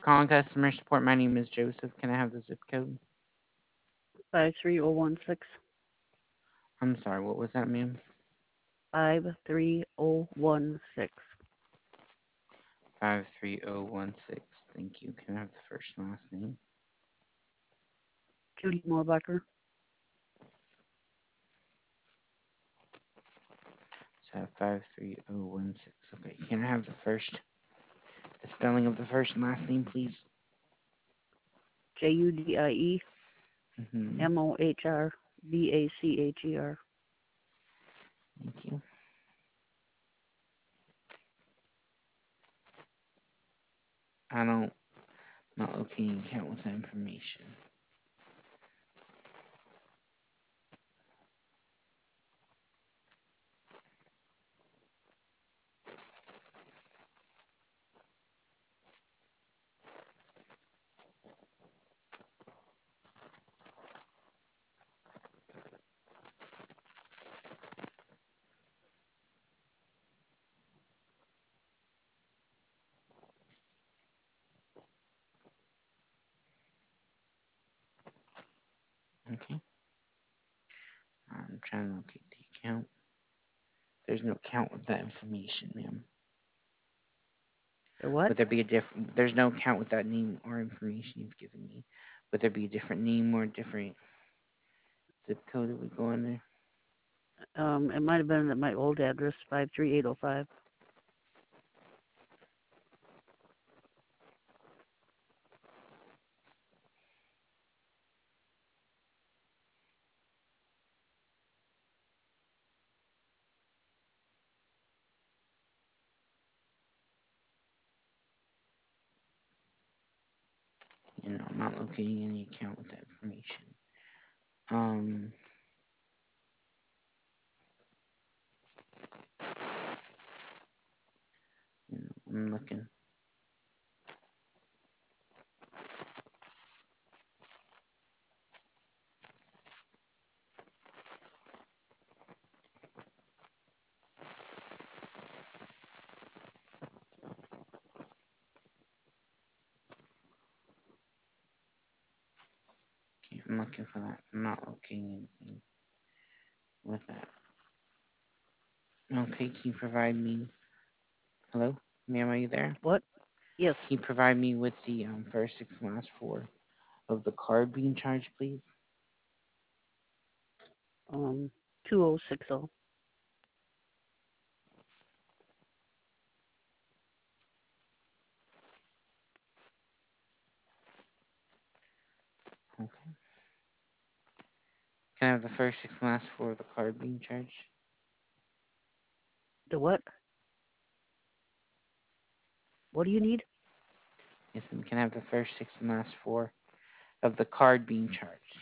Calling customer support. My name is Joseph. Can I have the zip code? 53016. I'm sorry, what was that, ma'am? 53016. 53016. Thank you. Can I have the first and last name? Judy Moorbacher. So 53016. Okay. Can I have the spelling of the first and last name, please? Judie Mm-hmm. Mohrbacher. Thank you. I don't, not locating account with that information. Okay. I'm trying to locate the account. There's no account with that information, ma'am. The what? Would there be a different? There's no account with that name or information you've given me. Would there be a different name or a different zip code that would go in there? It might have been at my old address, 53805. I'm not locating any account with that information. Um, I'm looking. Okay, I'm looking for that. I'm not locating anything with that. Okay, can you provide me? Hello, ma'am, are you there? What? Yes. Can you provide me with the first six and last four of the card being charged, please? 2060. Okay. Can I have the first six and last four of the card being charged? The what? What do you need? Yes, ma'am. Can I have the first six and last four of the card being charged?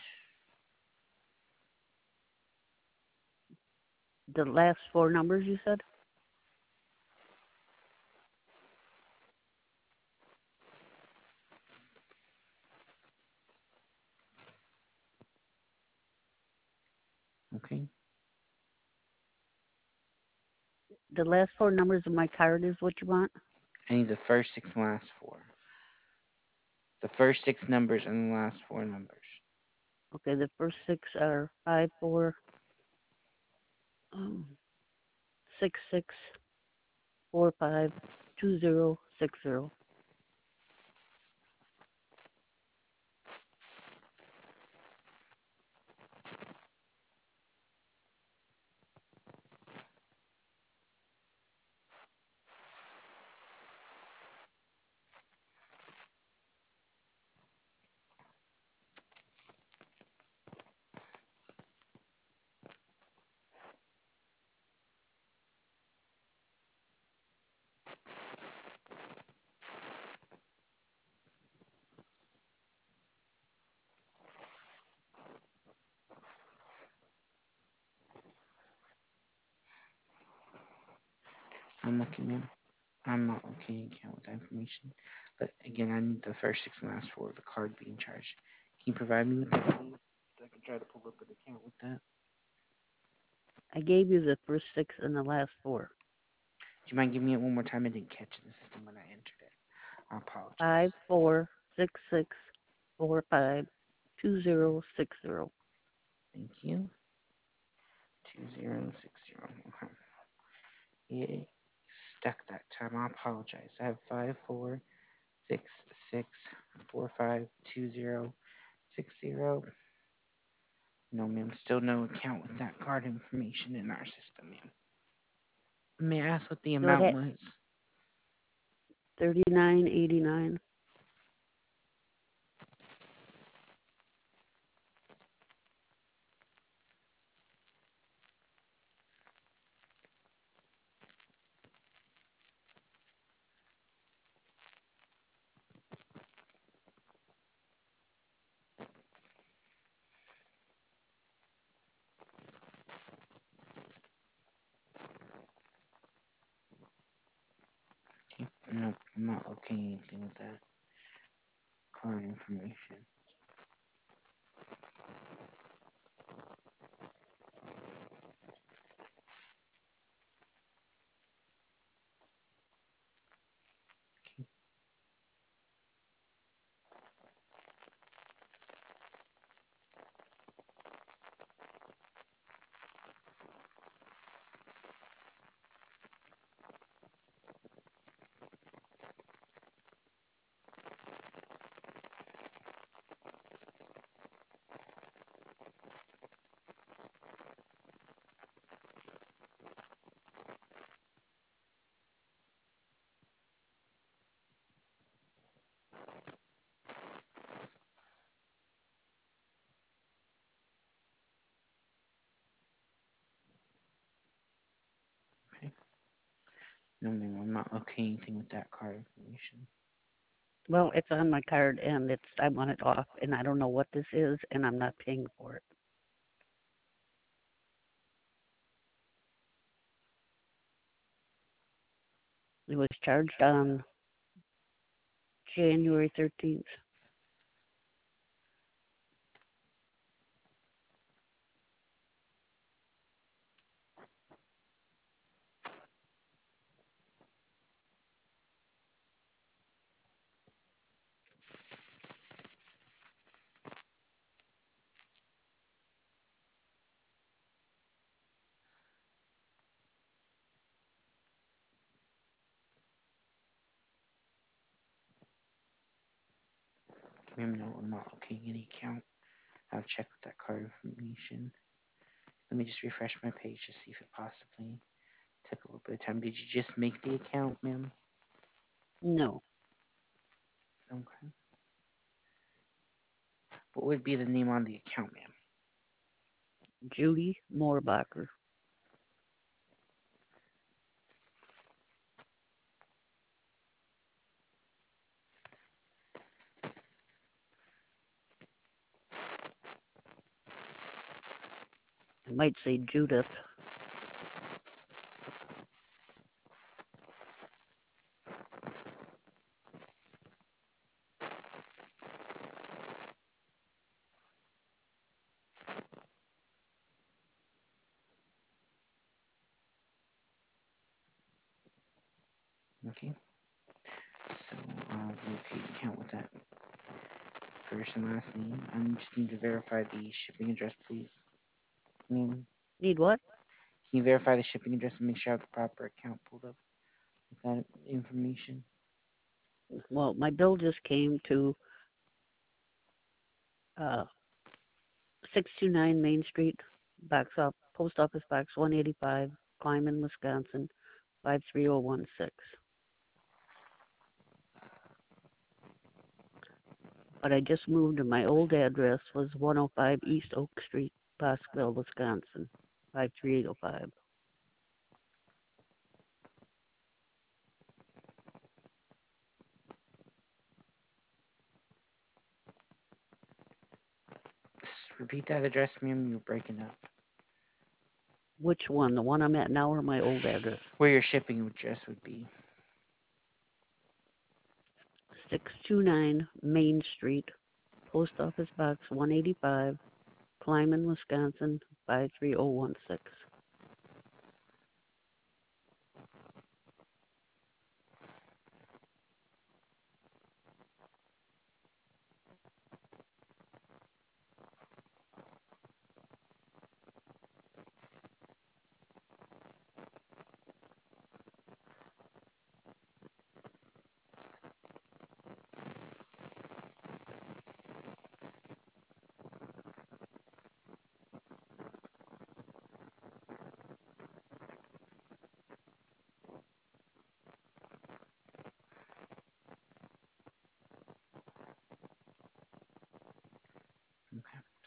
The last four numbers you said? Okay. The last four numbers of my card is what you want? I need the first six and last four. The first six numbers and the last four numbers. Okay, the first six are 5466452060. I'm looking, ma'am. I'm not locating account with that information. But again, I need the first six and last four of the card being charged. Can you provide me with that, please? So I can try to pull up an account with that. I gave you the first six and the last four. Do you mind giving me it one more time? I didn't catch the system when I entered it. I apologize. 5466452060. Thank you. 2060. Okay. It stuck that time. I apologize. I have 5466452060. No, ma'am. Still no account with that card information in our system, ma'am. May I ask what the So amount that was? 3989. Okay. Nope, I'm not locating anything with that card information. Okay. Okay. No, ma'am, I'm not locating anything with that card information. Well, it's on my card and I want it off and I don't know what this is and I'm not paying for it. It was charged on January 13th. Ma'am, no, I'm not locating any account. I'll check with that card information. Let me just refresh my page to see if it possibly took a little bit of time. Did you just make the account, ma'am? No, Okay. What would be the name on the account, ma'am? Judy Moorbacher. It might say Judith. Okay. So I'll locate the account with that first and last name. I just need to verify the shipping address, please. Ma'am, Need what? can you verify the shipping address and make sure I have the proper account pulled up with that information? Well, my bill just came to 629 Main Street, Post Office Box 185, Kleiman, Wisconsin, 53016. But I just moved and my old address was 105 East Oak Street, Bosqueville, Wisconsin, 53805. Repeat that address, ma'am. You're breaking up. Which one? The one I'm at now or my old address? Where your shipping address would be. 629 Main Street, Post Office Box 185, Kleiman, Wisconsin, 53016.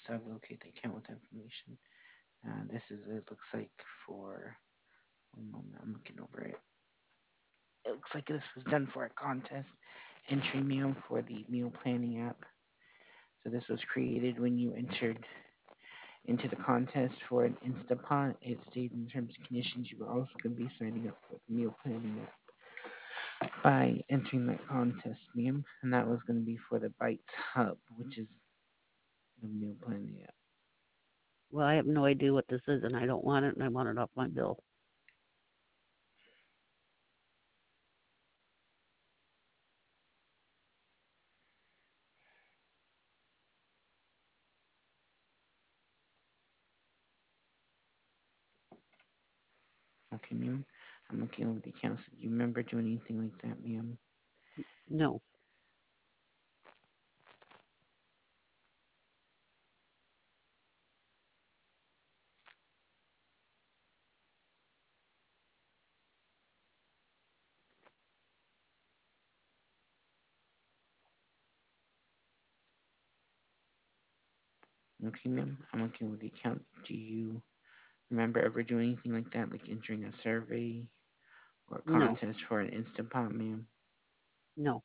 So I locate the account with information. This is it looks like for one moment. I'm looking over it. It looks like this was done for a contest entry meal for the meal planning app. So this was created when you entered into the contest for an Instapot. It stated in terms and conditions you were also going to be signing up for the meal planning app by entering that contest, ma'am. And that was going to be for the Bites Hub, which is the meal planning app. Well, I have no idea what this is, and I don't want it, and I want it off my bill. Okay, ma'am. I'm looking over the accounts. Do you remember doing anything like that, ma'am? No. Okay, ma'am. I'm looking over the account. Do you remember ever doing anything like that, like entering a survey or a No. contest for an Instant Pot, ma'am? No.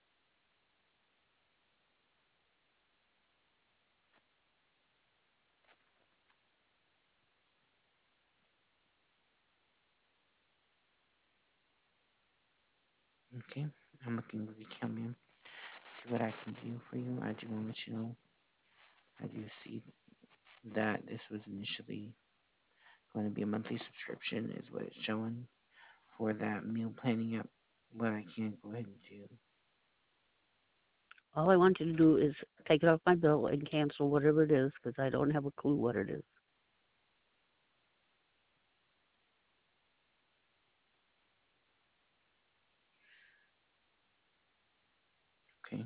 Okay. I'm looking over the account, ma'am. See what I can do for you. I do want to let you know. I do see that this was initially going to be a monthly subscription, is what it's showing for that meal planning app. What I can go ahead and do. All I want you to do is take it off my bill and cancel whatever it is, because I don't have a clue what it is. Okay.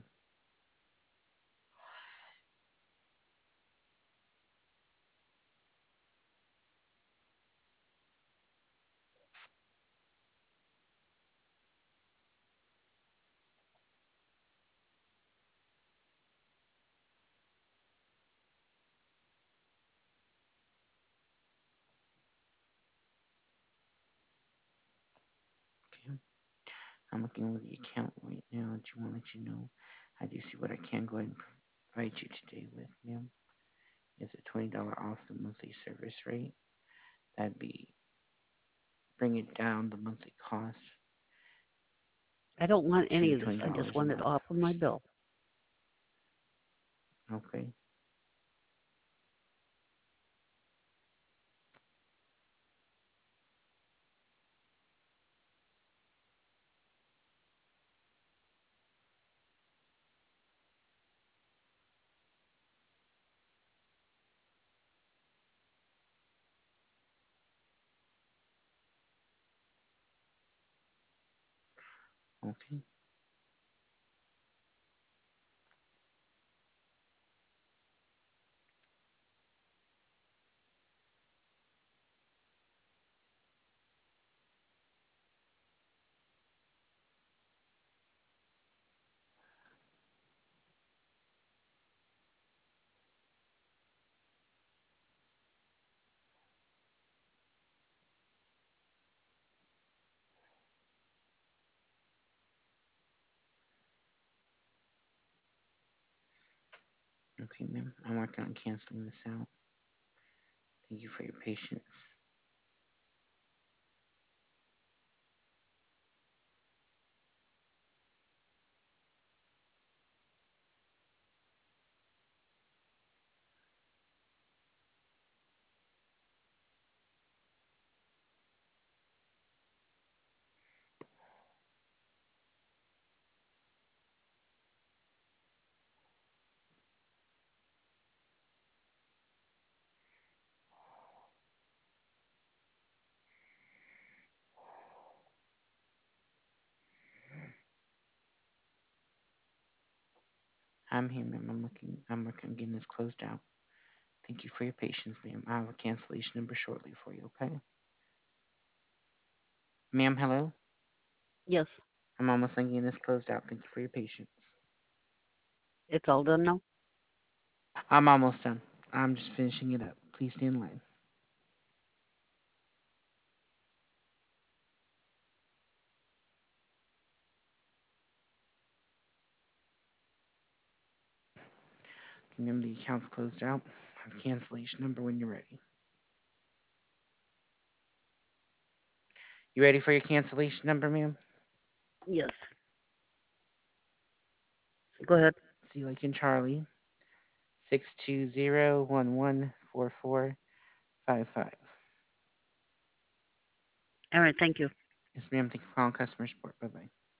Okay. I'm looking over the account right now. I do want to let you know. I do see what I can go ahead and provide you today with, ma'am. It's a $20 off the monthly service rate. That'd be bring it down the monthly cost I don't want any to of this. I just $20 a want it month. off of my bill. Okay. Okay. Okay, ma'am. I'm working on canceling this out. Thank you for your patience. I'm here, ma'am. I'm working on getting this closed out. Thank you for your patience, ma'am. I'll have a cancellation number shortly for you, okay? Ma'am, hello? Yes. I'm almost done getting this closed out. Thank you for your patience. It's all done now? I'm almost done. I'm just finishing it up. Please stay in line. Remember the account's closed out. Have cancellation number when you're ready. You ready for your cancellation number, ma'am? Yes. Go ahead. C like in Charlie. 620114455. All right. Thank you. Yes, ma'am. Thank you for calling customer support. Bye bye.